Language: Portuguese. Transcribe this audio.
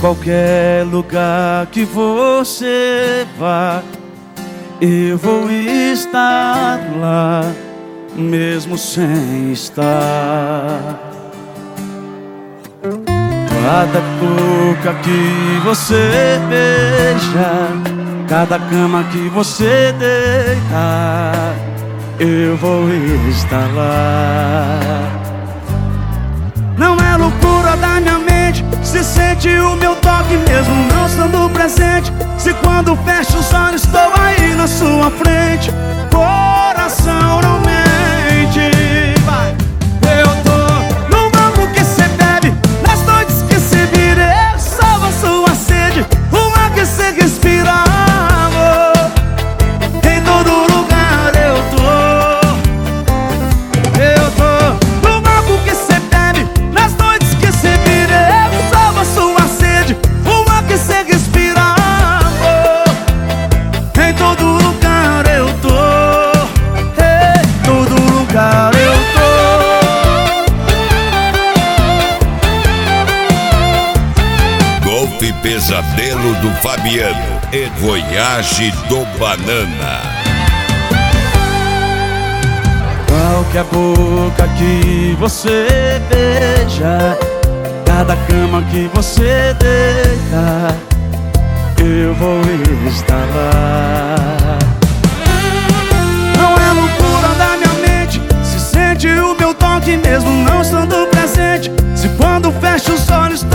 qualquer lugar que você vá, eu vou estar lá, mesmo sem estar. Cada boca que você beija, cada cama que você deita, eu vou estar lá. Não é loucura da minha mente, se sente o meu toque mesmo não estando presente. Se quando fecho os olhos estou aí na sua frente, coração não mente. Vai. Eu tô no mambo que cê bebe, nas noites que cê vira, eu salvo a sua sede, o ar que cê respira, amor. Em todo lugar eu tô. Eu tô no mambo que cê bebe, nas noites que cê vira, eu salvo a sua sede, o ar que cê respira, amor. Em todo lugar eu tô. Em todo lugar eu tô. Golpe Pesadelo do Fabiano e Voyage do Banana. Qualquer boca que você beija, cada cama que você deita, eu vou estar lá. Não é loucura da minha mente, se sente o meu toque mesmo não estando presente. Se quando fecho os olhos